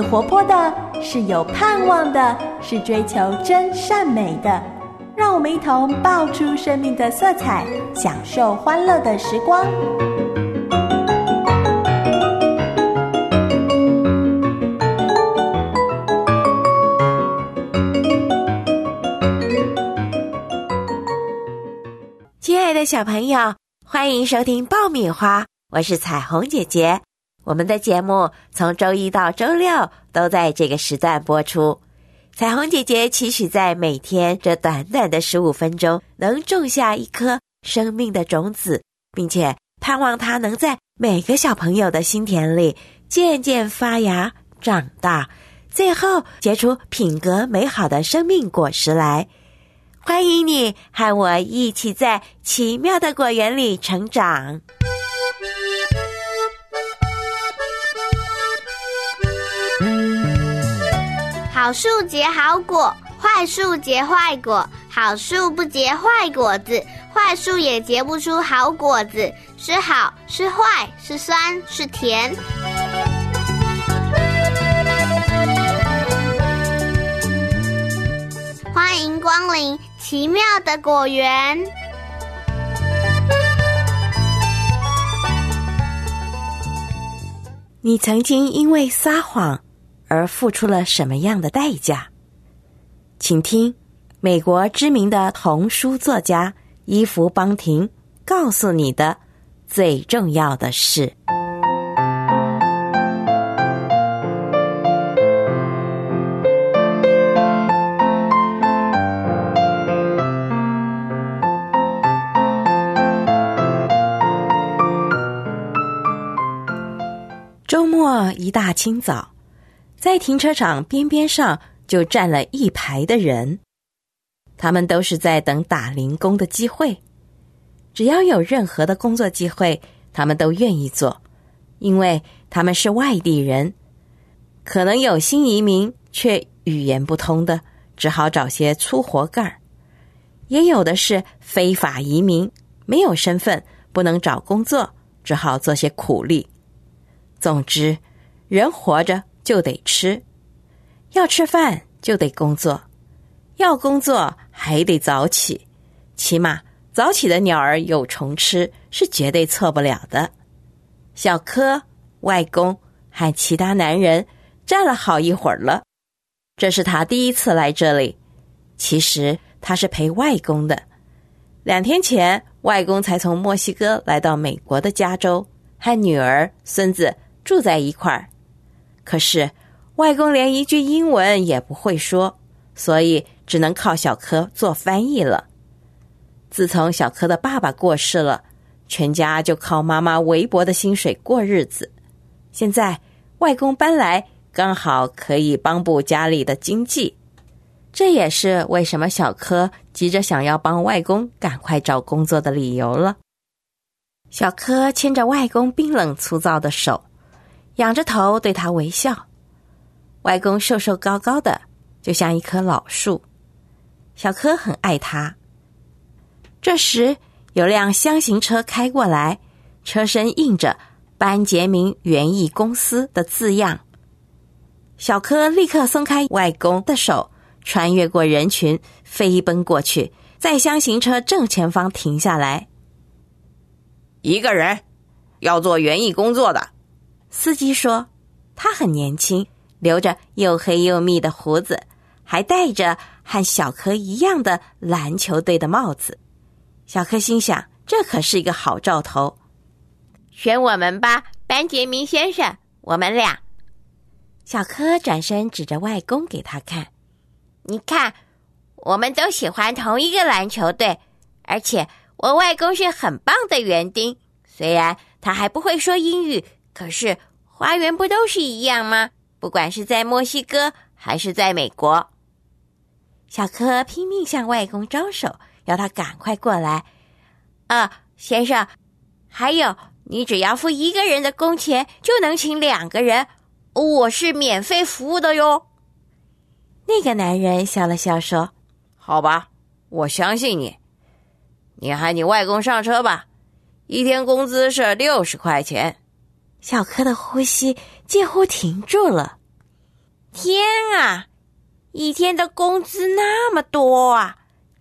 活泼的，是有盼望的，是追求真善美的。让我们一同爆出生命的色彩，享受欢乐的时光。 亲爱的小朋友，欢迎收听爆米花，我是彩虹姐姐。我们的节目从周一到周六都在这个时段播出。彩虹姐姐期许在每天这短短的15分钟能种下一颗生命的种子，并且盼望它能在每个小朋友的心田里渐渐发芽长大，最后结出品格美好的生命果实来。欢迎你和我一起在奇妙的果园里成长。 好树结好果，坏树结坏果。好树不结坏果子，坏树也结不出好果子。是好是坏，是酸是甜。欢迎光临奇妙的果园。 你曾经因为撒谎而付出了什么样的代价？请听美国知名的童书作家伊芙·邦廷告诉你的最重要的事。周末一大清早，在停车场边边上就站了一排的人，他们都是在等打零工的机会。只要有任何的工作机会，他们都愿意做，因为他们是外地人，可能有新移民却语言不通的，只好找些粗活干儿；也有的是非法移民，没有身份，不能找工作，只好做些苦力。总之，人活着就得吃，要吃饭就得工作，要工作还得早起，起码早起的鸟儿有虫吃是绝对错不了的。小柯、外公和其他男人站了好一会儿了，这是他第一次来这里。其实他是陪外公的，2天前外公才从墨西哥来到美国的加州，和女儿、孙子住在一块儿。可是外公连一句英文也不会说，所以只能靠小柯做翻译了。自从小柯的爸爸过世了，全家就靠妈妈微薄的薪水过日子。现在外公搬来，刚好可以帮补家里的经济。这也是为什么小柯急着想要帮外公赶快找工作的理由了。小柯牵着外公冰冷粗糙的手，仰着头对他微笑。外公瘦瘦高高的，就像一棵老树。小柯很爱他。这时有辆厢型车开过来，车身印着班杰明园艺公司的字样。小柯立刻松开外公的手，穿越过人群，飞奔过去，在厢型车正前方停下来。 一个人要做园艺工作的， 司机说。他很年轻，留着又黑又密的胡子，还戴着和小柯一样的篮球队的帽子。小柯心想，这可是一个好兆头。 选我们吧，班杰明先生，我们俩。 小柯转身指着外公给他看， 你看，我们都喜欢同一个篮球队，而且我外公是很棒的园丁，虽然他还不会说英语，可是花园不都是一样吗？不管是在墨西哥还是在美国。 小柯拼命向外公招手，要他赶快过来。 先生，还有，你只要付1个人的工钱，就能请2个人，我是免费服务的哟。 那个男人笑了笑说， 好吧，我相信你。你和你外公上车吧，1天工资是60块钱。 小柯的呼吸几乎停住了。 天啊，一天的工资那么多啊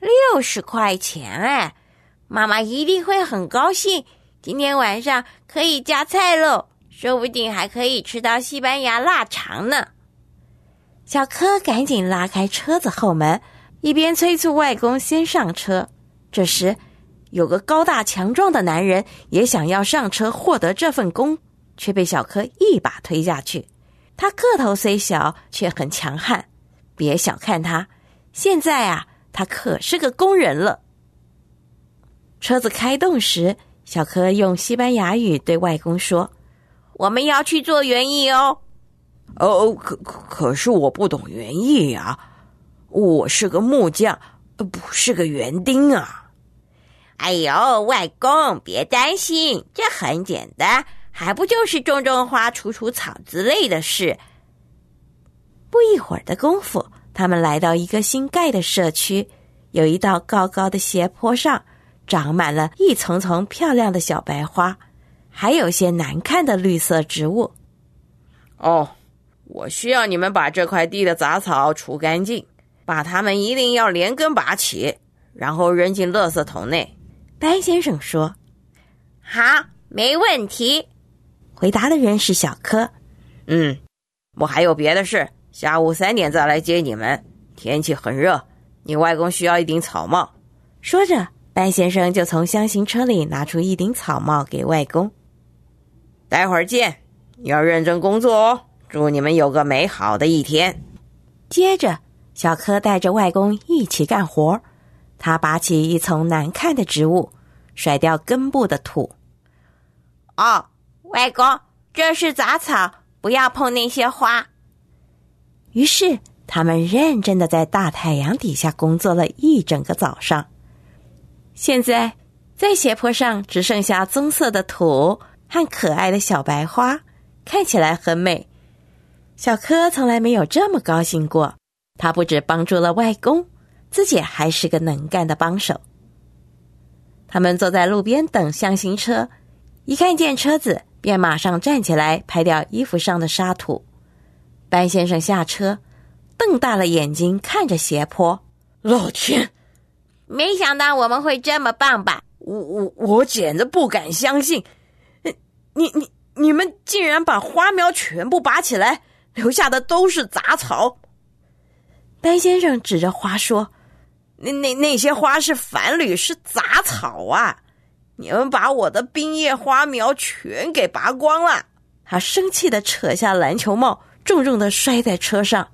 ，60块钱哎！妈妈一定会很高兴，今天晚上可以加菜喽，说不定还可以吃到西班牙腊肠呢。 小柯赶紧拉开车子后门，一边催促外公先上车。这时，有个高大强壮的男人也想要上车获得这份工，却被小柯一把推下去。他个头虽小，却很强悍，别小看他，现在啊，他可是个工人了。车子开动时，小柯用西班牙语对外公说：“ 我们要去做园艺哦。” 可是我不懂园艺啊，我是个木匠，不是个园丁啊。 哎呦，外公，别担心，这很简单，还不就是种种花、除除草之类的事。 不一会儿的功夫，他们来到一个新盖的社区，有一道高高的斜坡上长满了一丛丛漂亮的小白花，还有些难看的绿色植物。 哦，我需要你们把这块地的杂草除干净，把它们一定要连根拔起，然后扔进垃圾桶内。 班先生说：“ 好，没问题。” 回答的人是小柯。 我还有别的事，下午3点再来接你们。天气很热，你外公需要一顶草帽。 说着，班先生就从箱型车里拿出一顶草帽给外公。 待会儿见，要认真工作哦，祝你们有个美好的一天。 接着，小柯带着外公一起干活。他拔起一丛难看的植物，甩掉根部的土。 哦，外公，这是杂草，不要碰那些花。 于是，他们认真的在大太阳底下工作了一整个早上。现在，在斜坡上只剩下棕色的土和可爱的小白花，看起来很美。小柯从来没有这么高兴过，他不只帮助了外公，自己还是个能干的帮手。他们坐在路边等箱型车，一看见车子，便马上站起来拍掉衣服上的沙土。班先生下车，瞪大了眼睛看着斜坡。 老天， 没想到我们会这么棒吧？ 我简直不敢相信，你们竟然把花苗全部拔起来，留下的都是杂草。 班先生指着花说：“ 那些花是繁缕，是杂草啊！你们把我的冰叶花苗全给拔光了。” 他生气地扯下篮球帽，重重地摔在车上。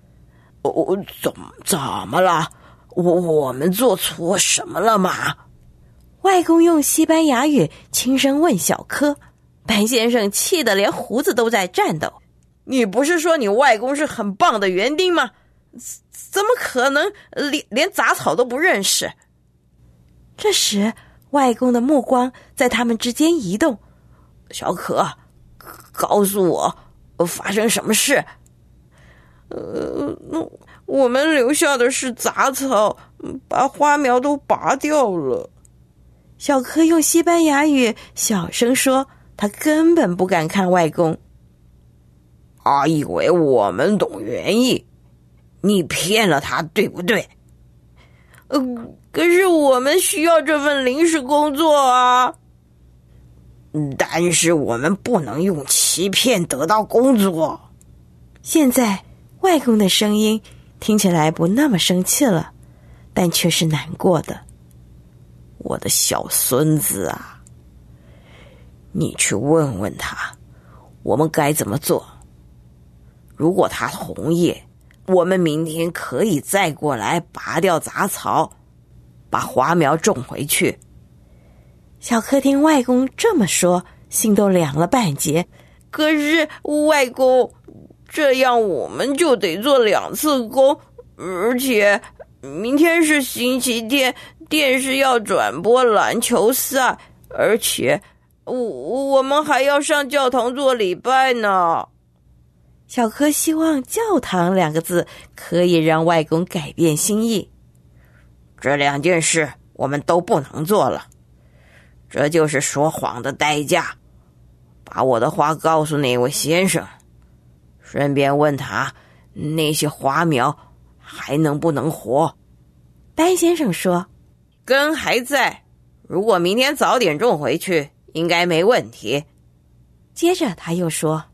怎么了？我们做错什么了吗？ 外公用西班牙语轻声问小柯。班先生气得连胡子都在颤抖。 你不是说你外公是很棒的园丁吗？怎么可能连杂草都不认识？ 这时，外公的目光在他们之间移动。 小可，告诉我发生什么事？我们留下的是杂草，把花苗都拔掉了。 小柯用西班牙语小声说，他根本不敢看外公。 他以为我们懂园艺，你骗了他，对不对？可是我们需要这份临时工作啊。但是我们不能用欺骗得到工作。 现在外公的声音听起来不那么生气了，但却是难过的。 我的小孙子啊，你去问问他，我们该怎么做。如果他同意，我们明天可以再过来拔掉杂草，把花苗种回去。 小柯听外公这么说，心都凉了半截。 可是外公，这样我们就得做2次工，而且明天是星期天，电视要转播篮球赛，而且我们还要上教堂做礼拜呢。 小柯希望教堂2个字可以让外公改变心意。 这2件事我们都不能做了，这就是说谎的代价。把我的话告诉那位先生，顺便问他那些花苗还能不能活？ 班先生说， 根还在，如果明天早点种回去，应该没问题。 接着他又说，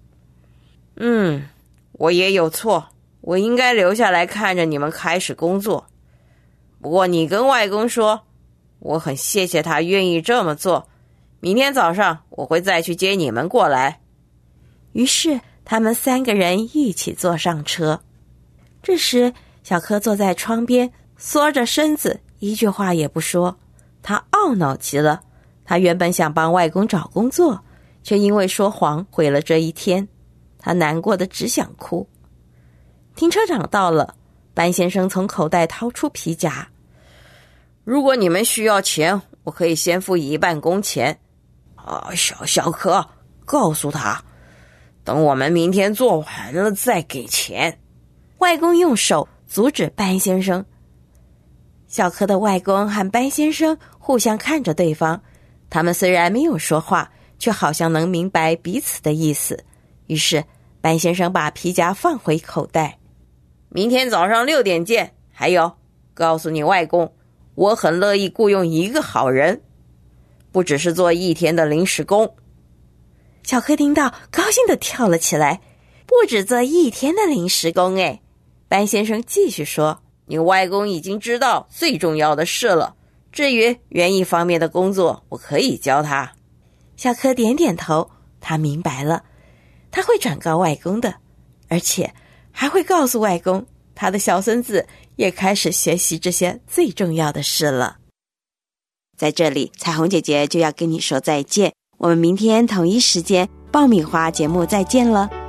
我也有错，我应该留下来看着你们开始工作。不过你跟外公说，我很谢谢他愿意这么做。明天早上我会再去接你们过来。 于是他们3个人一起坐上车。这时小柯坐在窗边，缩着身子，一句话也不说。他懊恼极了，他原本想帮外公找工作，却因为说谎毁了这一天。他难过的只想哭。停车场到了，班先生从口袋掏出皮夹。 如果你们需要钱，我可以先付1半工钱。小柯，告诉他，等我们明天做完了再给钱。 外公用手阻止班先生。小柯的外公和班先生互相看着对方，他们虽然没有说话，却好像能明白彼此的意思。于是班先生把皮夹放回口袋。 明天早上6点见。还有，告诉你外公，我很乐意雇佣一个好人，不只是做1天的临时工。 小柯听到高兴地跳了起来，不只做1天的临时工哎。班先生继续说， 你外公已经知道最重要的事了，至于园艺方面的工作，我可以教他。 小柯点点头，他明白了，他会转告外公的，而且还会告诉外公，他的小孙子也开始学习这些最重要的事了。在这里，彩虹姐姐就要跟你说再见，我们明天同一时间爆米花节目再见了。